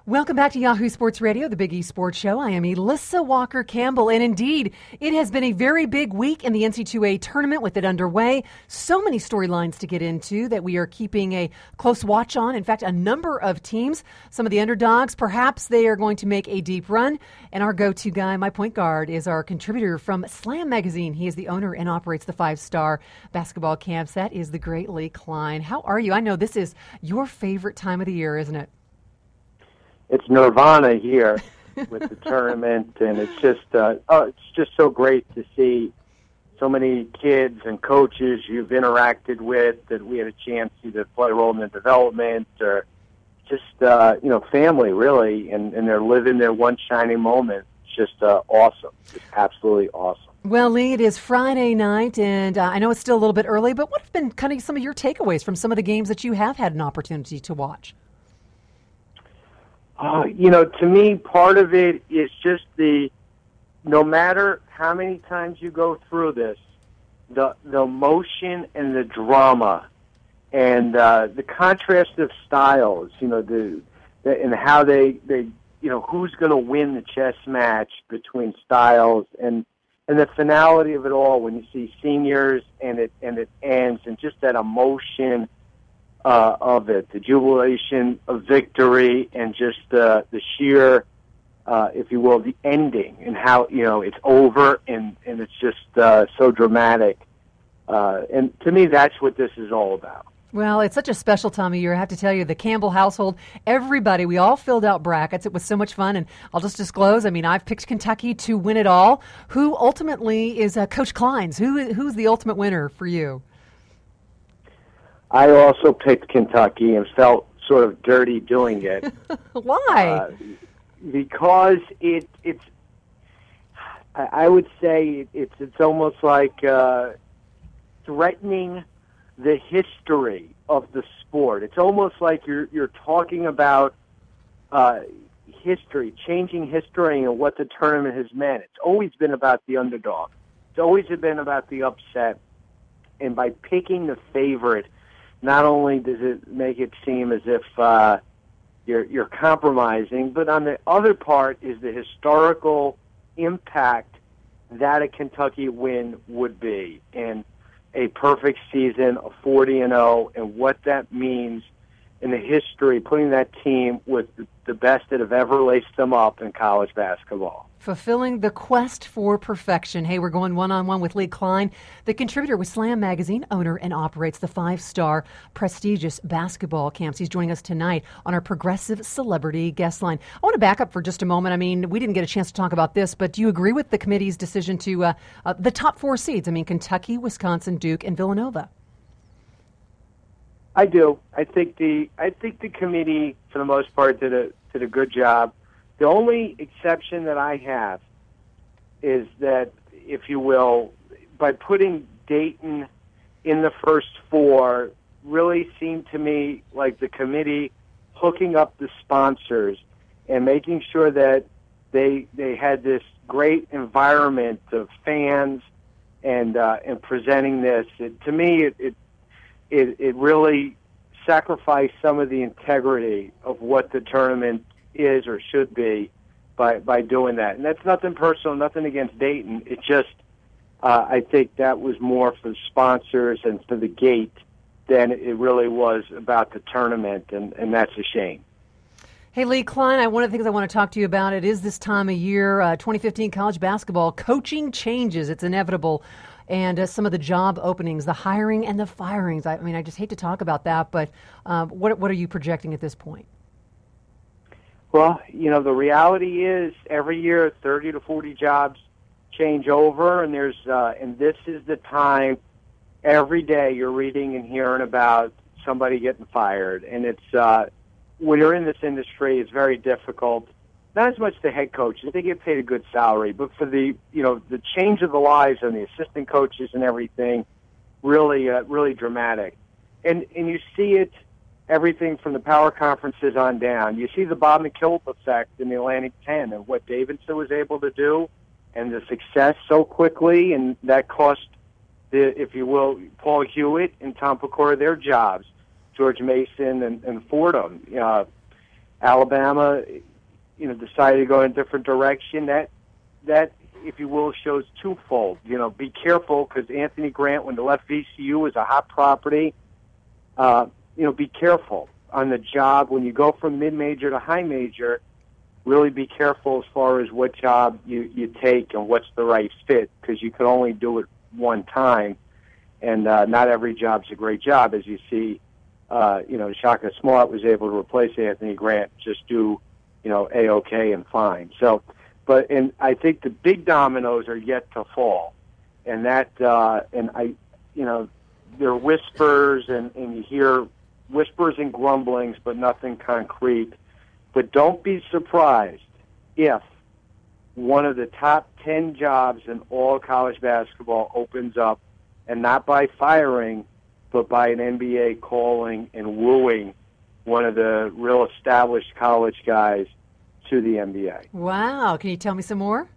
Welcome back to Yahoo Sports Radio, the Big E Sports Show. I am Elissa Walker-Campbell, and indeed, it has been a very big week in the NC2A tournament with it underway. So many storylines to get into that we are keeping a close watch on. In fact, a number of teams, some of the underdogs, perhaps they are going to make a deep run. And our go-to guy, my point guard, is our contributor from Slam Magazine. He is the owner and operates the 5-star basketball camps. That is the great Lee Klein. How are you? I know this is your favorite time of the year, isn't it? It's nirvana here with the tournament, and it's just so great to see so many kids and coaches you've interacted with that we had a chance to either play a role in their development or just family really, and they're living their one shining moment. It's just awesome, just absolutely awesome. Well, Lee, it is Friday night, and I know it's still a little bit early, but what have been kind of some of your takeaways from some of the games that you have had an opportunity to watch? To me, part of it is just no matter how many times you go through this, the emotion and the drama and the contrast of styles, and how they who's going to win the chess match between styles and the finality of it all when you see seniors and it ends, and just that emotion of it, the jubilation of victory, and just the sheer, if you will, the ending and how it's over and it's just so dramatic. And to me, that's what this is all about. Well, it's such a special time of year. I have to tell you, the Campbell household, everybody, we all filled out brackets. It was so much fun. And I'll just disclose, I've picked Kentucky to win it all. Who ultimately is Coach Klein's? Who's the ultimate winner for you? I also picked Kentucky and felt sort of dirty doing it. Why? Because it's. I would say it's almost like threatening the history of the sport. It's almost like you're talking about history, changing history, and what the tournament has meant. It's always been about the underdog. It's always been about the upset. And by picking the favorite, not only does it make it seem as if you're compromising, but on the other part is the historical impact that a Kentucky win would be, and a perfect season, a 40-0, and what that means in the history, putting that team with the best that have ever laced them up in college basketball. Fulfilling the quest for perfection. Hey, we're going one-on-one with Lee Klein, the contributor with Slam Magazine, owner and operates the 5-star prestigious basketball camps. He's joining us tonight on our Progressive Celebrity Guest Line. I want to back up for just a moment. We didn't get a chance to talk about this, but do you agree with the committee's decision to the top 4 seeds? Kentucky, Wisconsin, Duke, and Villanova. I do. I think the committee, for the most part, did a good job. The only exception that I have is that, if you will, by putting Dayton in the first 4, really seemed to me like the committee hooking up the sponsors and making sure that they had this great environment of fans and presenting this. To me, it really sacrificed some of the integrity of what the tournament is or should be by doing that. And that's nothing personal, nothing against Dayton. It just, I think that was more for the sponsors and for the gate than it really was about the tournament, and that's a shame. Hey, Lee Klein, one of the things I want to talk to you about, it is this time of year, 2015 college basketball, coaching changes. It's inevitable. And some of the job openings, the hiring and the firings. I just hate to talk about that, but what are you projecting at this point? Well, the reality is every year 30 to 40 jobs change over, and and this is the time every day you're reading and hearing about somebody getting fired. And it's when you're in this industry, it's very difficult. Not as much the head coaches; they get paid a good salary, but for the change of the lives and the assistant coaches and everything, really dramatic. And you see it. Everything from the power conferences on down. You see the Bob McKillop effect in the Atlantic 10 and what Davidson was able to do and the success so quickly, and that cost, if you will, Paul Hewitt and Tom Pecora their jobs, George Mason and Fordham. Alabama, decided to go in a different direction. That, if you will, shows twofold. Be careful, because Anthony Grant, when he left VCU, was a hot property. Be careful on the job when you go from mid-major to high major. Really be careful as far as what job you take and what's the right fit, because you can only do it one time, and not every job's a great job. As you see, Shaka Smart was able to replace Anthony Grant, just do, A-OK and fine. So, and I think the big dominoes are yet to fall, and that, there are whispers, and you hear whispers and grumblings, but nothing concrete. But don't be surprised if one of the top 10 jobs in all college basketball opens up, and not by firing, but by an NBA calling and wooing one of the real established college guys to the NBA. Wow. Can you tell me some more?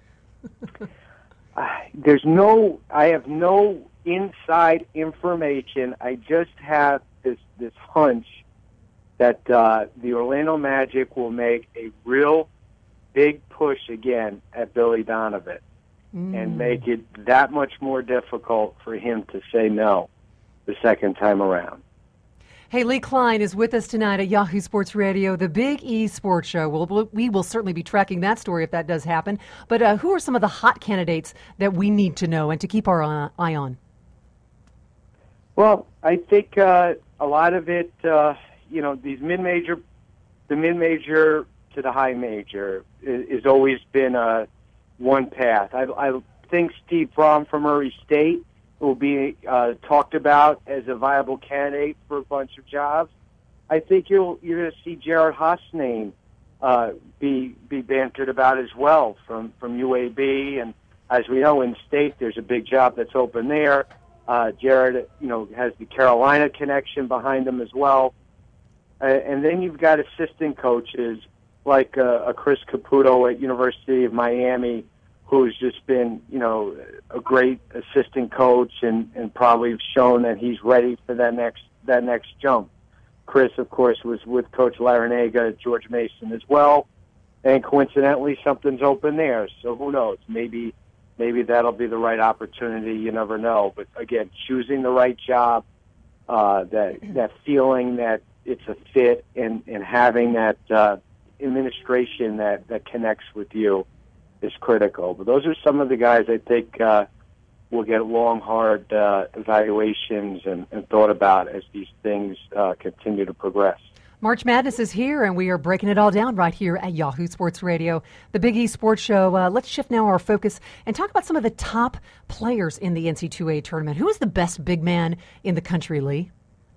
I have no inside information. I just have this hunch that the Orlando Magic will make a real big push again at Billy Donovan and make it that much more difficult for him to say no the second time around. Hey, Lee Klein is with us tonight at Yahoo Sports Radio, the Big E Sports Show. We will certainly be tracking that story if that does happen. But who are some of the hot candidates that we need to know and to keep our eye on? Well, I think a lot of it, these the mid-major to the high major is always been one path. I think Steve Brom from Murray State will be talked about as a viable candidate for a bunch of jobs. I think you're going to see Jared Haas' name be bantered about as well from UAB, and as we know, in state there's a big job that's open there. Jared, has the Carolina connection behind him as well. And then you've got assistant coaches like a Chris Caputo at University of Miami, who's just been, a great assistant coach and probably shown that he's ready for that next jump. Chris, of course, was with Coach Larinaga at George Mason as well, and coincidentally, something's open there. So who knows? Maybe that'll be the right opportunity. You never know. But again, choosing the right job, that feeling that it's a fit, and having that administration that connects with you is critical. But those are some of the guys I think will get long, hard evaluations and thought about as these things continue to progress. March Madness is here, and we are breaking it all down right here at Yahoo Sports Radio, the Big E Sports Show. Let's shift now our focus and talk about some of the top players in the NCAA tournament. Who is the best big man in the country, Lee?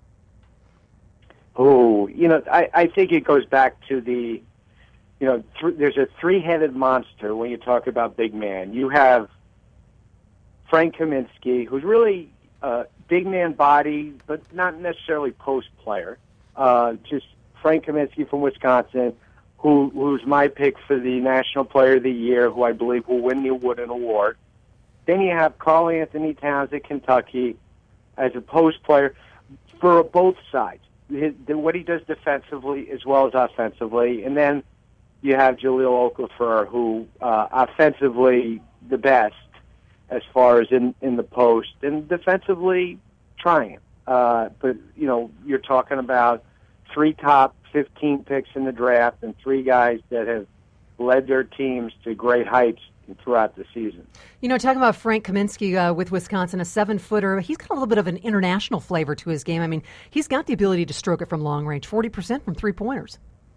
Oh, I think it goes back to the, there's a three-headed monster when you talk about big man. You have Frank Kaminsky, who's really a big man body, but not necessarily post player. Just Frank Kaminsky from Wisconsin, who's my pick for the National Player of the Year, who I believe will win the Wooden Award. Then you have Karl Anthony Towns at Kentucky as a post player for both sides. What he does defensively as well as offensively. And then you have Jahlil Okafor, who offensively the best as far as in the post, and defensively trying. But, you're talking about 3 top 15 picks in the draft and 3 guys that have led their teams to great heights throughout the season. Talking about Frank Kaminsky with Wisconsin, a 7-footer, he's got a little bit of an international flavor to his game. I mean, he's got the ability to stroke it from long range, 40% from three-pointers.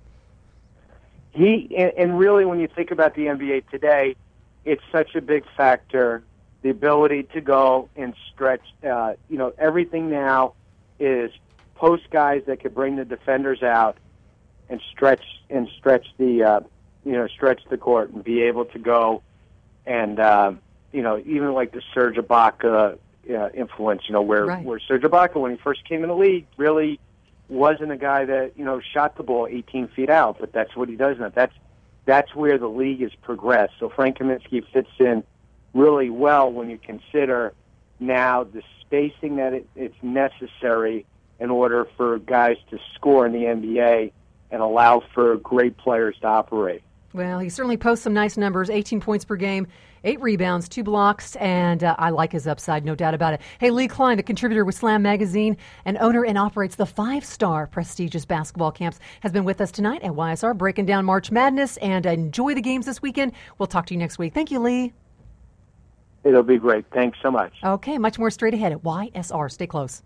And really, when you think about the NBA today, it's such a big factor, the ability to go and stretch. Everything now is post guys that could bring the defenders out and stretch the court and be able to go and even like the Serge Ibaka influence. Where Serge Ibaka, when he first came in the league, really wasn't a guy that shot the ball 18 feet out, but that's what he does now. That's where the league has progressed. So Frank Kaminsky fits in really well when you consider now the spacing that it's necessary in order for guys to score in the NBA and allow for great players to operate. Well, he certainly posts some nice numbers, 18 points per game, 8 rebounds, 2 blocks, and I like his upside, no doubt about it. Hey, Lee Klein, the contributor with Slam Magazine and owner and operates the 5-star prestigious basketball camps, has been with us tonight at YSR, breaking down March Madness, and enjoy the games this weekend. We'll talk to you next week. Thank you, Lee. It'll be great. Thanks so much. Okay, much more straight ahead at YSR. Stay close.